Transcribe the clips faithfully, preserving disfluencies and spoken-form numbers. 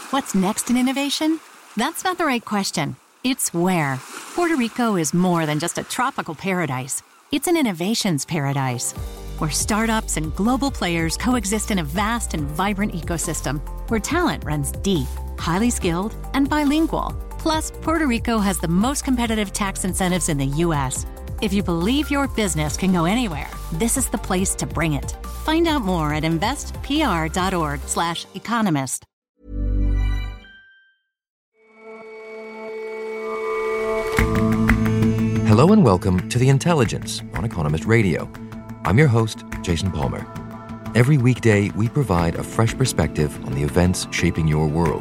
What's next in innovation? That's not the right question. It's where. Puerto Rico is more than just a tropical paradise. It's an innovations paradise, where startups and global players coexist in a vast and vibrant ecosystem, where talent runs deep, highly skilled, and bilingual. Plus, Puerto Rico has the most competitive tax incentives in the U S. If you believe your business can go anywhere, this is the place to bring it. Find out more at investpr.org slash economist. Hello and welcome to The Intelligence on Economist Radio. I'm your host, Jason Palmer. Every weekday, we provide a fresh perspective on the events shaping your world.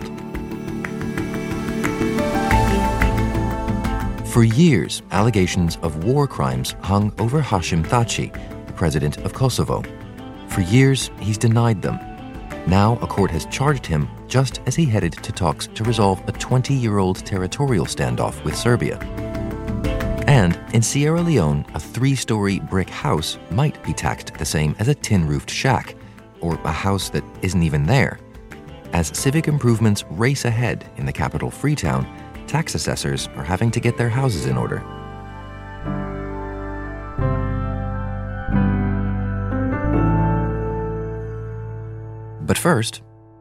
For years, allegations of war crimes hung over Hashim Thaçi, the president of Kosovo. For years, he's denied them. Now, a court has charged him just as he headed to talks to resolve a twenty-year-old territorial standoff with Serbia. And in Sierra Leone, a three-story brick house might be taxed the same as a tin-roofed shack, or a house that isn't even there. As civic improvements race ahead in the capital Freetown, tax assessors are having to get their houses in order. But first,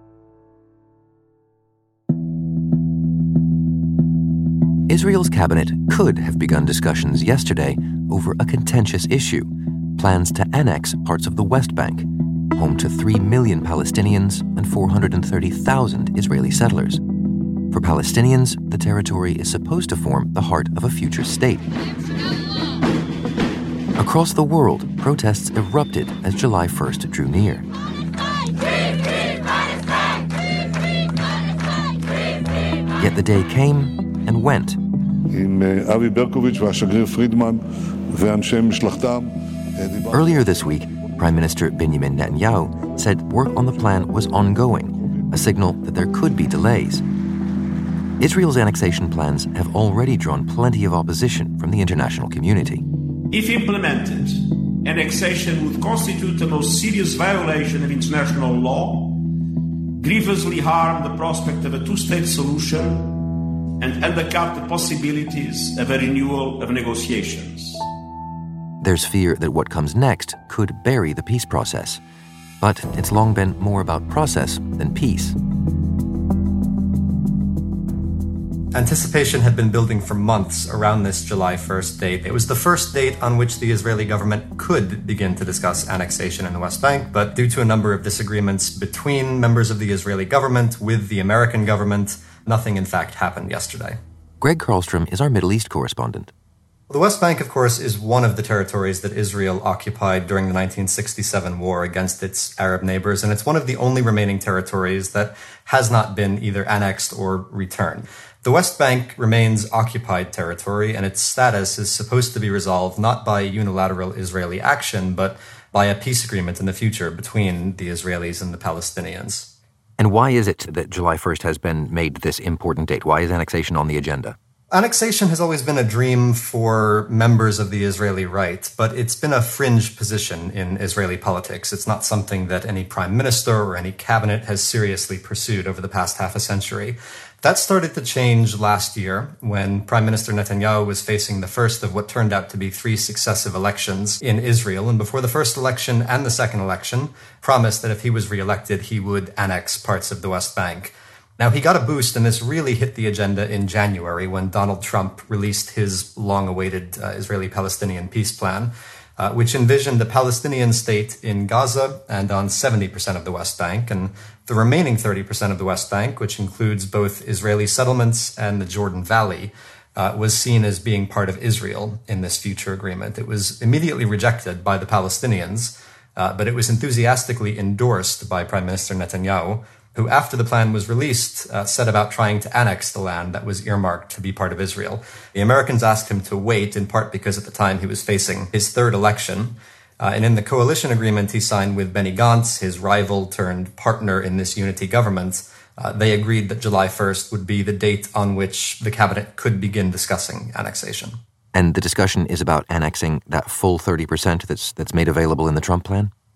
Israel's cabinet could have begun discussions yesterday over a contentious issue: plans to annex parts of the West Bank, home to three million Palestinians and four hundred thirty thousand Israeli settlers. For Palestinians, the territory is supposed to form the heart of a future state. Across the world, protests erupted as July first drew near. Yet the day came and went. Earlier this week, Prime Minister Benjamin Netanyahu said work on the plan was ongoing, a signal that there could be delays. Israel's annexation plans have already drawn plenty of opposition from the international community. If implemented, annexation would constitute the most serious violation of international law, grievously harm the prospect of a two-state solution, and undercut the possibilities of a renewal of negotiations. There's fear that what comes next could bury the peace process. But it's long been more about process than peace. Anticipation had been building for months around this July first date. It was the first date on which the Israeli government could begin to discuss annexation in the West Bank, but due to a number of disagreements between members of the Israeli government with the American government, nothing in fact happened yesterday. Greg Karlstrom is our Middle East correspondent. The West Bank, of course, is one of the territories that Israel occupied during the nineteen sixty-seven war against its Arab neighbors, and it's one of the only remaining territories that has not been either annexed or returned. The West Bank remains occupied territory, and its status is supposed to be resolved not by unilateral Israeli action, but by a peace agreement in the future between the Israelis and the Palestinians. And why is it that July first has been made this important date? Why is annexation on the agenda? Annexation has always been a dream for members of the Israeli right, but it's been a fringe position in Israeli politics. It's not something that any prime minister or any cabinet has seriously pursued over the past half a century. That started to change last year when Prime Minister Netanyahu was facing the first of what turned out to be three successive elections in Israel, and before the first election and the second election, promised that if he was reelected, he would annex parts of the West Bank. Now, he got a boost, and this really hit the agenda in January when Donald Trump released his long-awaited uh, Israeli-Palestinian peace plan, uh, which envisioned a Palestinian state in Gaza and on seventy percent of the West Bank, and the remaining thirty percent of the West Bank, which includes both Israeli settlements and the Jordan Valley, uh, was seen as being part of Israel in this future agreement. It was immediately rejected by the Palestinians, uh, but it was enthusiastically endorsed by Prime Minister Netanyahu, who, after the plan was released, uh, set about trying to annex the land that was earmarked to be part of Israel. The Americans asked him to wait, in part because at the time he was facing his third election. Uh, and in the coalition agreement he signed with Benny Gantz, his rival turned partner in this unity government, uh, they agreed that July first would be the date on which the cabinet could begin discussing annexation. And the discussion is about annexing that full thirty percent that's that's made available in the Trump plan?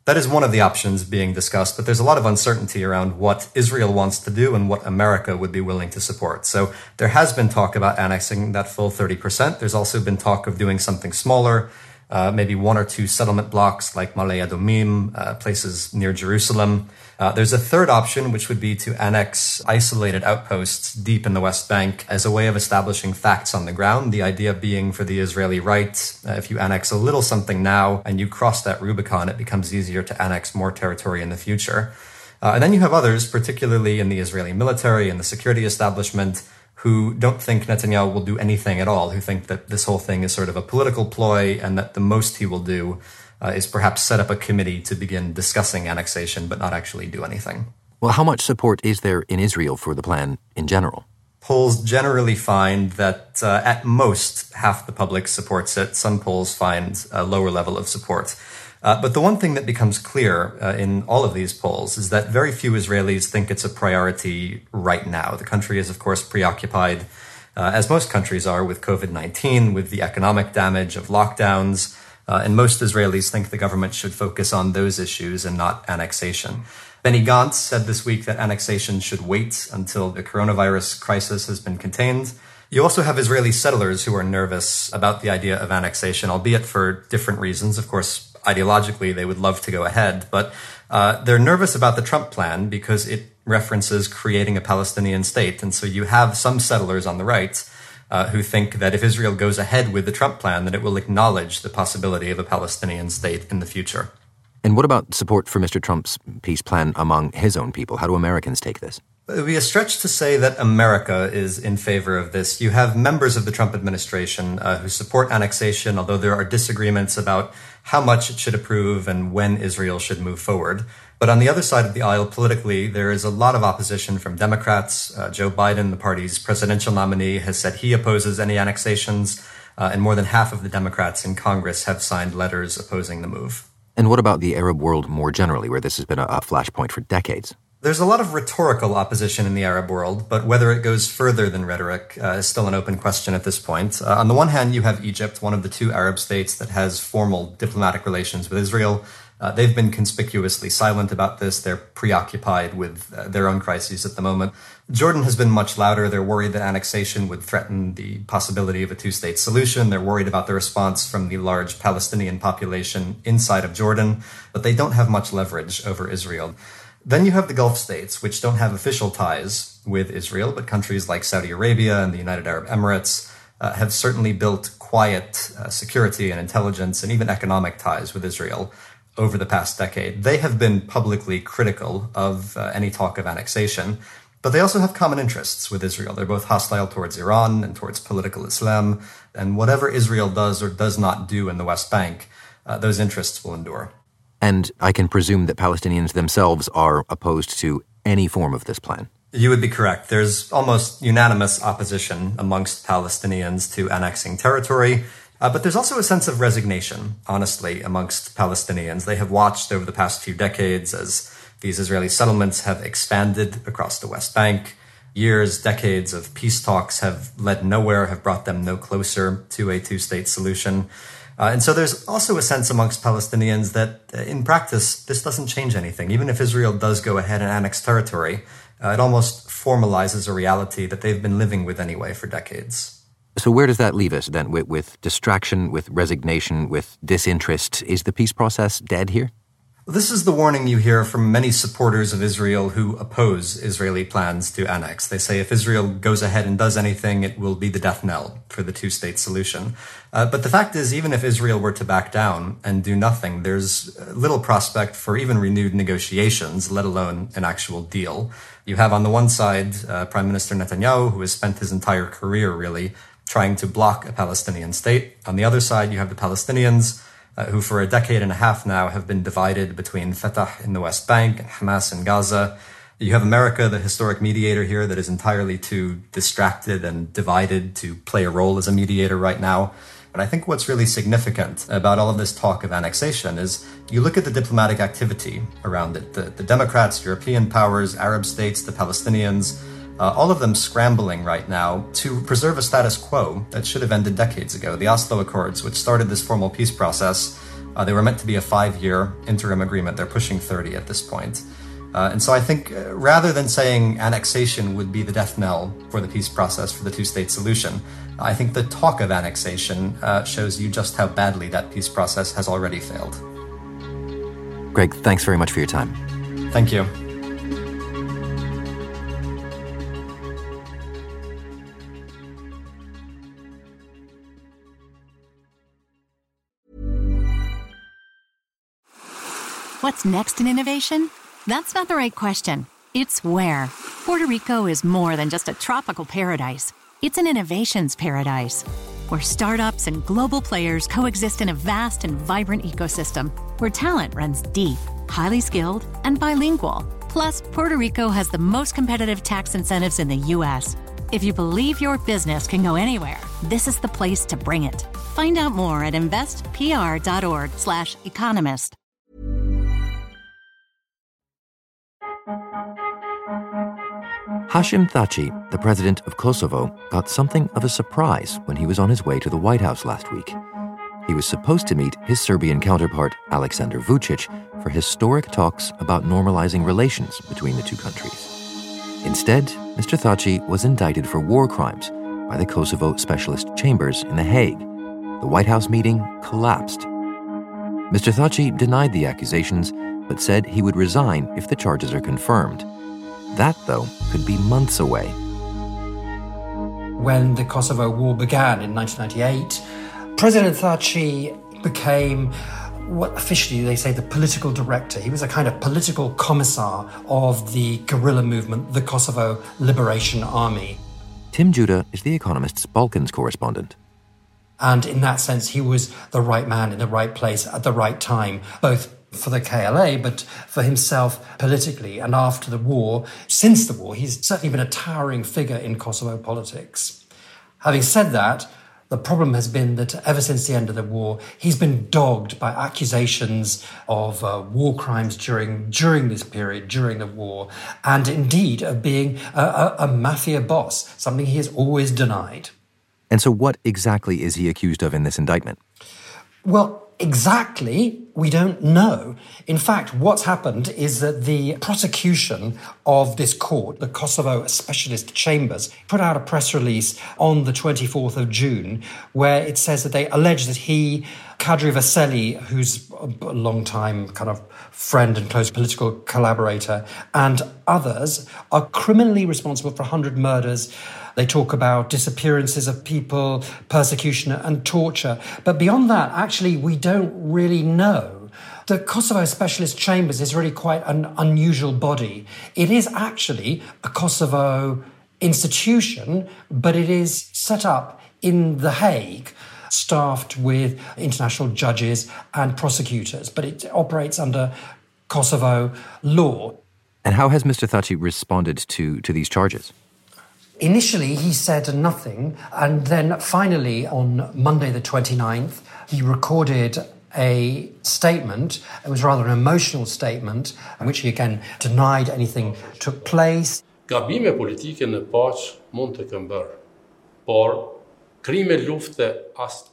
That is one of the options being discussed, but there's a lot of uncertainty around what Israel wants to do and what America would be willing to support. So there has been talk about annexing that full thirty percent. There's also been talk of doing something smaller, uh, maybe one or two settlement blocks like Ma'ale Adumim, uh, places near Jerusalem. Uh, there's a third option, which would be to annex isolated outposts deep in the West Bank as a way of establishing facts on the ground. The idea being for the Israeli right, uh, if you annex a little something now and you cross that Rubicon, it becomes easier to annex more territory in the future. Uh, and then you have others, particularly in the Israeli military and the security establishment, who don't think Netanyahu will do anything at all, who think that this whole thing is sort of a political ploy and that the most he will do Uh, is perhaps set up a committee to begin discussing annexation, but not actually do anything. Well, how much support is there in Israel for the plan in general? Polls generally find that uh, at most half the public supports it. Some polls find a lower level of support. Uh, but the one thing that becomes clear uh, in all of these polls is that very few Israelis think it's a priority right now. The country is, of course, preoccupied, uh, as most countries are, with covid nineteen, with the economic damage of lockdowns. Uh, and most Israelis think the government should focus on those issues and not annexation. Benny Gantz said this week that annexation should wait until the coronavirus crisis has been contained. You also have Israeli settlers who are nervous about the idea of annexation, albeit for different reasons. Of course, ideologically, they would love to go ahead, but uh, they're nervous about the Trump plan because it references creating a Palestinian state. And so you have some settlers on the right Uh, who think that if Israel goes ahead with the Trump plan, that it will acknowledge the possibility of a Palestinian state in the future. And what about support for Mister Trump's peace plan among his own people? How do Americans take this? It would be a stretch to say that America is in favor of this. You have members of the Trump administration uh, who support annexation, although there are disagreements about how much it should approve and when Israel should move forward. But on the other side of the aisle, politically, there is a lot of opposition from Democrats. Uh, Joe Biden, the party's presidential nominee, has said he opposes any annexations, uh, and more than half of the Democrats in Congress have signed letters opposing the move. And what about the Arab world more generally, where this has been a, a flashpoint for decades? There's a lot of rhetorical opposition in the Arab world, but whether it goes further than rhetoric uh, is still an open question at this point. Uh, on the one hand, you have Egypt, one of the two Arab states that has formal diplomatic relations with Israel. Uh, they've been conspicuously silent about this. They're preoccupied with uh, their own crises at the moment. Jordan has been much louder. They're worried that annexation would threaten the possibility of a two-state solution. They're worried about the response from the large Palestinian population inside of Jordan, but they don't have much leverage over Israel. Then you have the Gulf states, which don't have official ties with Israel, but countries like Saudi Arabia and the United Arab Emirates uh, have certainly built quiet uh, security and intelligence and even economic ties with Israel over the past decade. They have been publicly critical of uh, any talk of annexation, but they also have common interests with Israel. They're both hostile towards Iran and towards political Islam, and whatever Israel does or does not do in the West Bank, uh, those interests will endure. And I can presume that Palestinians themselves are opposed to any form of this plan. You would be correct. There's almost unanimous opposition amongst Palestinians to annexing territory. Uh, but there's also a sense of resignation, honestly, amongst Palestinians. They have watched over the past few decades as these Israeli settlements have expanded across the West Bank. Years, decades of peace talks have led nowhere, have brought them no closer to a two-state solution. Uh, and so there's also a sense amongst Palestinians that uh, in practice, this doesn't change anything. Even if Israel does go ahead and annex territory, uh, it almost formalizes a reality that they've been living with anyway for decades. So where does that leave us then? With, with distraction, with resignation, with disinterest? Is the peace process dead here? This is the warning you hear from many supporters of Israel who oppose Israeli plans to annex. They say if Israel goes ahead and does anything, it will be the death knell for the two-state solution. Uh, but the fact is, even if Israel were to back down and do nothing, there's little prospect for even renewed negotiations, let alone an actual deal. You have on the one side uh, Prime Minister Netanyahu, who has spent his entire career, really, trying to block a Palestinian state. On the other side, you have the Palestinians, uh, who for a decade and a half now have been divided between Fatah in the West Bank and Hamas in Gaza. You have America, the historic mediator here, that is entirely too distracted and divided to play a role as a mediator right now. And I think what's really significant about all of this talk of annexation is you look at the diplomatic activity around it. The, the Democrats, European powers, Arab states, the Palestinians, Uh, all of them scrambling right now to preserve a status quo that should have ended decades ago. The Oslo Accords, which started this formal peace process, Uh, they were meant to be a five-year interim agreement. They're pushing thirty at this point. Uh, and so I think uh, rather than saying annexation would be the death knell for the peace process, for the two-state solution, I think the talk of annexation uh, shows you just how badly that peace process has already failed. Greg, thanks very much for your time. Thank you. What's next in innovation? That's not the right question. It's where. Puerto Rico is more than just a tropical paradise. It's an innovations paradise, where startups and global players coexist in a vast and vibrant ecosystem, where talent runs deep, highly skilled, and bilingual. Plus, Puerto Rico has the most competitive tax incentives in the U S. If you believe your business can go anywhere, this is the place to bring it. Find out more at investpr.org slash economist. Hashim Thaçi, the president of Kosovo, got something of a surprise when he was on his way to the White House last week. He was supposed to meet his Serbian counterpart, Aleksandar Vučić, for historic talks about normalizing relations between the two countries. Instead, Mister Thaçi was indicted for war crimes by the Kosovo Specialist Chambers in The Hague. The White House meeting collapsed. Mister Thaçi denied the accusations, but said he would resign if the charges are confirmed. That, though, could be months away. When the Kosovo War began in nineteen ninety-eight, President Thaçi became what officially they say the political director. He was a kind of political commissar of the guerrilla movement, the Kosovo Liberation Army. Tim Judah is The Economist's Balkans correspondent. And in that sense, he was the right man in the right place at the right time, both for the K L A, but for himself politically. And after the war, since the war, he's certainly been a towering figure in Kosovo politics. Having said that, the problem has been that ever since the end of the war, he's been dogged by accusations of uh, war crimes during during this period, during the war, and indeed of being a, a, a mafia boss, something he has always denied. And so what exactly is he accused of in this indictment? Well, exactly, we don't know. In fact, what's happened is that the prosecution of this court, the Kosovo Specialist Chambers, put out a press release on the twenty-fourth of June where it says that they allege that he, Kadri Veseli, who's a long-time kind of friend and close political collaborator, and others are criminally responsible for one hundred murders. They talk about disappearances of people, persecution and torture. But beyond that, actually, we don't really know. The Kosovo Specialist Chambers is really quite an unusual body. It is actually a Kosovo institution, but it is set up in The Hague, staffed with international judges and prosecutors. But it operates under Kosovo law. And how has Mister Thaçi responded to, to these charges? Initially, he said nothing, and then finally, on Monday the twenty-ninth, he recorded a statement. It was rather an emotional statement, in which he again denied anything took place. Gabime politike në paqë mund të kenë bërë, por krime lufte asnjëherë.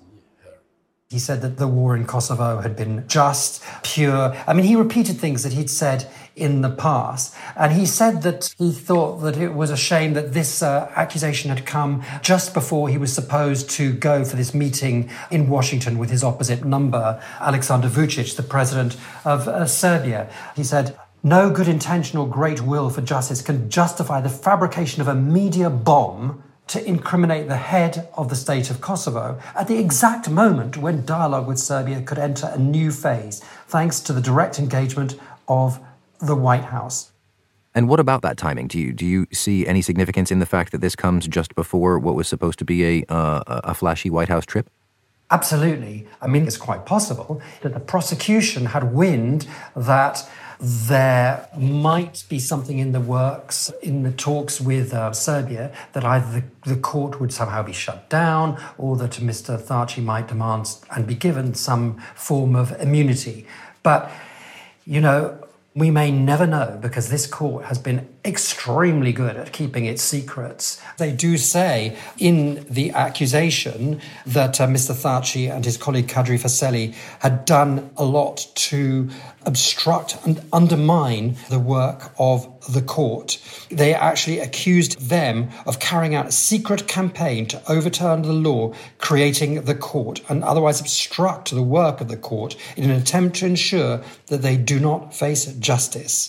He said that the war in Kosovo had been just, pure. I mean, he repeated things that he'd said in the past. And he said that he thought that it was a shame that this uh, accusation had come just before he was supposed to go for this meeting in Washington with his opposite number, Aleksandar Vučić, the president of uh, Serbia. He said, "No good intention or great will for justice can justify the fabrication of a media bomb to incriminate the head of the state of Kosovo at the exact moment when dialogue with Serbia could enter a new phase, thanks to the direct engagement of the White House." And what about that timing? Do you do you see any significance in the fact that this comes just before what was supposed to be a uh, a flashy White House trip? Absolutely. I mean, it's quite possible that the prosecution had wind that there might be something in the works in the talks with uh, Serbia, that either the, the court would somehow be shut down or that Mister Thaçi might demand and be given some form of immunity. But, you know, we may never know, because this court has been extremely good at keeping its secrets. They do say in the accusation that uh, Mister Thaci and his colleague Kadri Faseli had done a lot to obstruct and undermine the work of the court. They actually accused them of carrying out a secret campaign to overturn the law creating the court and otherwise obstruct the work of the court in an attempt to ensure that they do not face justice.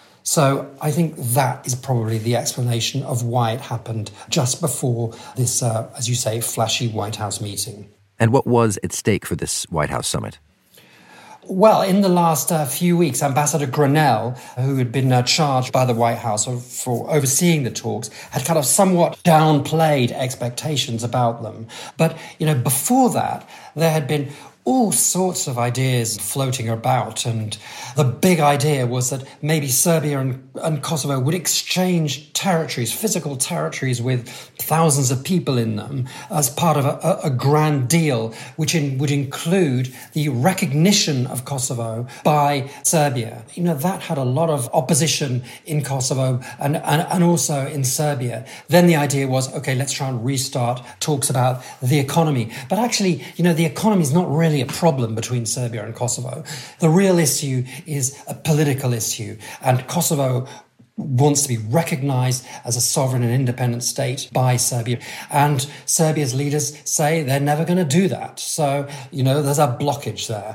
So I think that is probably the explanation of why it happened just before this, uh, as you say, flashy White House meeting. And what was at stake for this White House summit? Well, in the last uh, few weeks, Ambassador Grenell, who had been uh, charged by the White House for overseeing the talks, had kind of somewhat downplayed expectations about them. But, you know, before that, there had been all sorts of ideas floating about, and the big idea was that maybe Serbia and, and Kosovo would exchange territories, physical territories with thousands of people in them as part of a, a grand deal, which in, would include the recognition of Kosovo by Serbia. You know, that had a lot of opposition in Kosovo and, and, and also in Serbia. Then the idea was, okay, let's try and restart talks about the economy. But actually, you know, the economy is not really a problem between Serbia and Kosovo. The real issue is a political issue, and Kosovo wants to be recognised as a sovereign and independent state by Serbia. And Serbia's leaders say they're never going to do that. So, you know, there's a blockage there.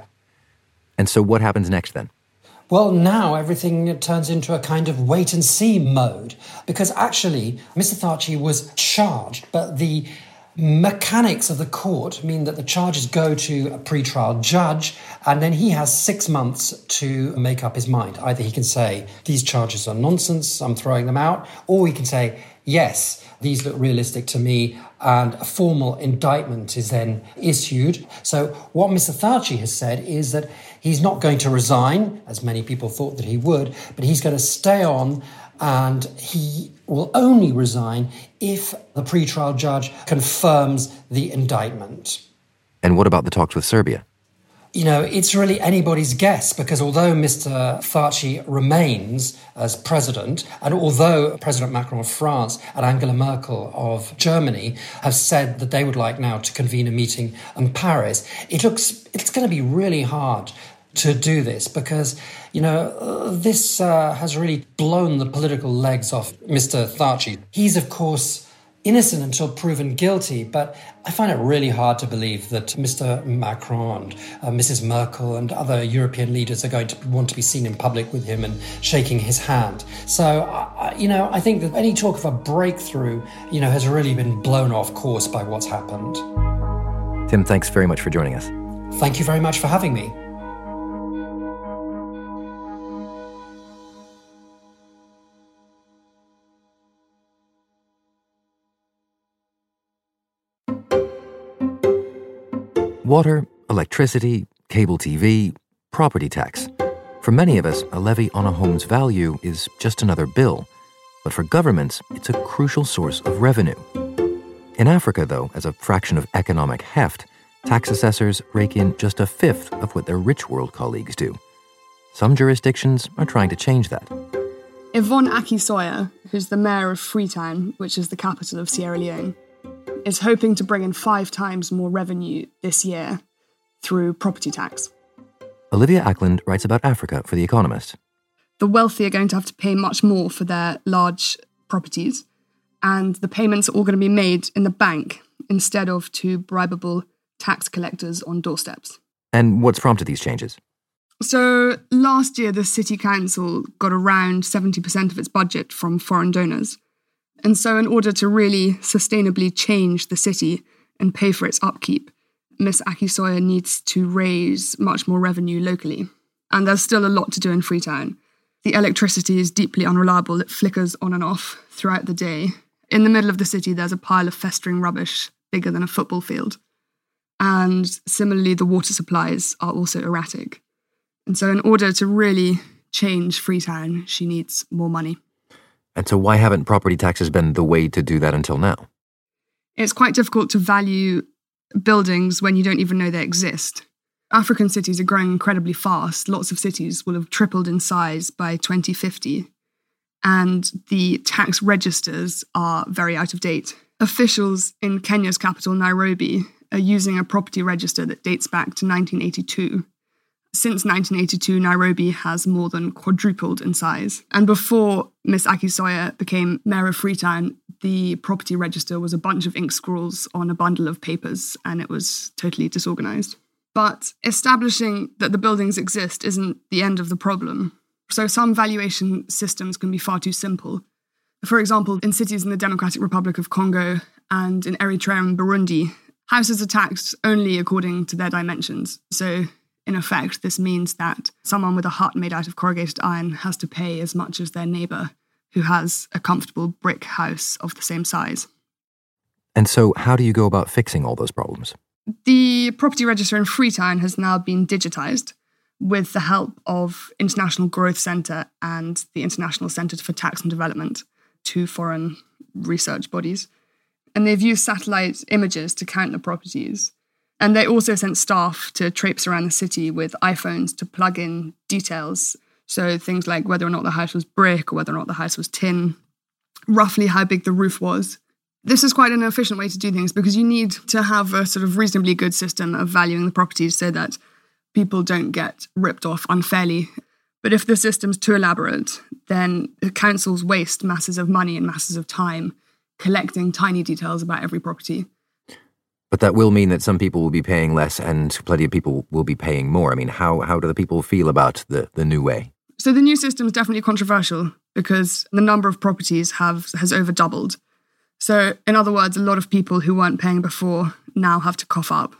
And so what happens next then? Well, now everything turns into a kind of wait-and-see mode, because actually Mister Thaci was charged, but the mechanics of the court mean that the charges go to a pre-trial judge, and then he has six months to make up his mind. Either he can say, these charges are nonsense, I'm throwing them out, or he can say, yes, these look realistic to me, and a formal indictment is then issued. So what Mister Thaci has said is that he's not going to resign, as many people thought that he would, but he's going to stay on, and he will only resign if the pre-trial judge confirms the indictment. And what about the talks with Serbia? You know, it's really anybody's guess, because although Mister Thaci remains as president, and although President Macron of France and Angela Merkel of Germany have said that they would like now to convene a meeting in Paris, it looks it's going to be really hard to do this, because, you know, uh, this uh, has really blown the political legs off Mister Thaci. He's, of course, innocent until proven guilty, but I find it really hard to believe that Mister Macron and uh, Missus Merkel and other European leaders are going to want to be seen in public with him and shaking his hand. So, uh, you know, I think that any talk of a breakthrough, you know, has really been blown off course by what's happened. Tim, thanks very much for joining us. Thank you very much for having me. Water, electricity, cable T V, property tax. For many of us, a levy on a home's value is just another bill. But for governments, it's a crucial source of revenue. In Africa, though, as a fraction of economic heft, tax assessors rake in just a fifth of what their rich world colleagues do. Some jurisdictions are trying to change that. Yvonne Aki-Sawyerr, who's the mayor of Freetown, which is the capital of Sierra Leone, is hoping to bring in five times more revenue this year through property tax. Olivia Ackland writes about Africa for The Economist. The wealthy are going to have to pay much more for their large properties, and the payments are all going to be made in the bank instead of to bribable tax collectors on doorsteps. And what's prompted these changes? So last year, the city council got around seventy percent of its budget from foreign donors. And so in order to really sustainably change the city and pay for its upkeep, Miss Aki-Sawyerr needs to raise much more revenue locally. And there's still a lot to do in Freetown. The electricity is deeply unreliable. It flickers on and off throughout the day. In the middle of the city, there's a pile of festering rubbish bigger than a football field. And similarly, the water supplies are also erratic. And so in order to really change Freetown, she needs more money. And so why haven't property taxes been the way to do that until now? It's quite difficult to value buildings when you don't even know they exist. African cities are growing incredibly fast. Lots of cities will have tripled in size by twenty fifty. and the tax registers are very out of date. Officials in Kenya's capital, Nairobi, are using a property register that dates back to nineteen eighty-two. Since nineteen eighty-two, Nairobi has more than quadrupled in size. And before Miss Aki Sawyer became mayor of Freetown, the property register was a bunch of ink scrawls on a bundle of papers, and it was totally disorganized. But establishing that the buildings exist isn't the end of the problem. So some valuation systems can be far too simple. For example, in cities in the Democratic Republic of Congo and in Eritrea and Burundi, houses are taxed only according to their dimensions. So in effect, this means that someone with a hut made out of corrugated iron has to pay as much as their neighbour who has a comfortable brick house of the same size. And so how do you go about fixing all those problems? The property register in Freetown has now been digitised with the help of International Growth Centre and the International Centre for Tax and Development, two foreign research bodies. And they've used satellite images to count the properties. And they also sent staff to traipse around the city with iPhones to plug in details. So things like whether or not the house was brick or whether or not the house was tin, roughly how big the roof was. This is quite an efficient way to do things because you need to have a sort of reasonably good system of valuing the properties so that people don't get ripped off unfairly. But if the system's too elaborate, then the councils waste masses of money and masses of time collecting tiny details about every property. But that will mean that some people will be paying less and plenty of people will be paying more. I mean, how how do the people feel about the, the new way? So the new system is definitely controversial because the number of properties have has over doubled. So in other words, a lot of people who weren't paying before now have to cough up.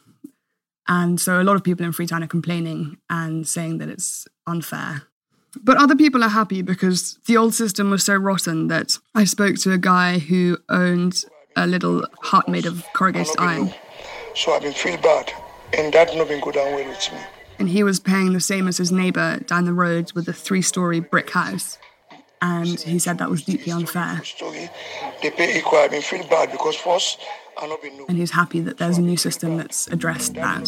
And so a lot of people in Freetown are complaining and saying that it's unfair. But other people are happy because the old system was so rotten that I spoke to a guy who owned a little hut made of corrugated iron. So I've been feel bad, and that not been good and well with me. And he was paying the same as his neighbour down the road with a three-storey brick house. And he said that was deeply unfair. They pay equal. I've been feel bad because first I'm not been. And he's happy that there's a new system that's addressed that.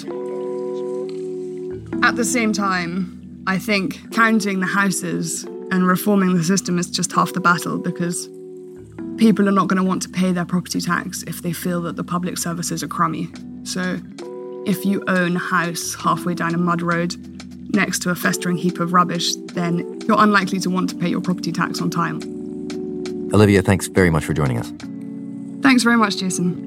At the same time, I think counting the houses and reforming the system is just half the battle because people are not going to want to pay their property tax if they feel that the public services are crummy. So if you own a house halfway down a mud road next to a festering heap of rubbish, then you're unlikely to want to pay your property tax on time. Olivia, thanks very much for joining us. Thanks very much, Jason.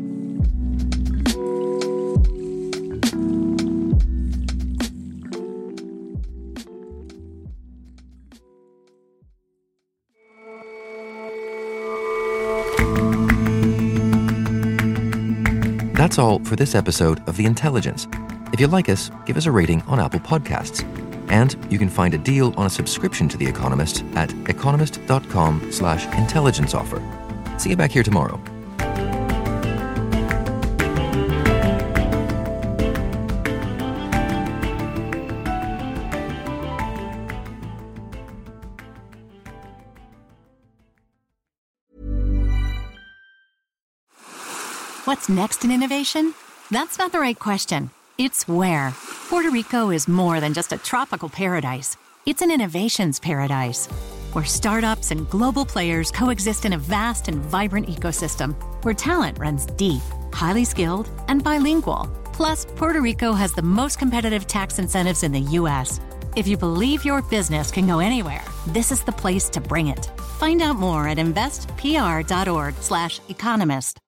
That's all for this episode of The Intelligence. If you like us, give us a rating on Apple Podcasts. And you can find a deal on a subscription to The Economist at economist.com slash intelligence offer. See you back here tomorrow. What's next in innovation? That's not the right question. It's where. Puerto Rico is more than just a tropical paradise. It's an innovations paradise, where startups and global players coexist in a vast and vibrant ecosystem, where talent runs deep, highly skilled, and bilingual. Plus, Puerto Rico has the most competitive tax incentives in the U S. If you believe your business can go anywhere, this is the place to bring it. Find out more at investpr.org slash economist.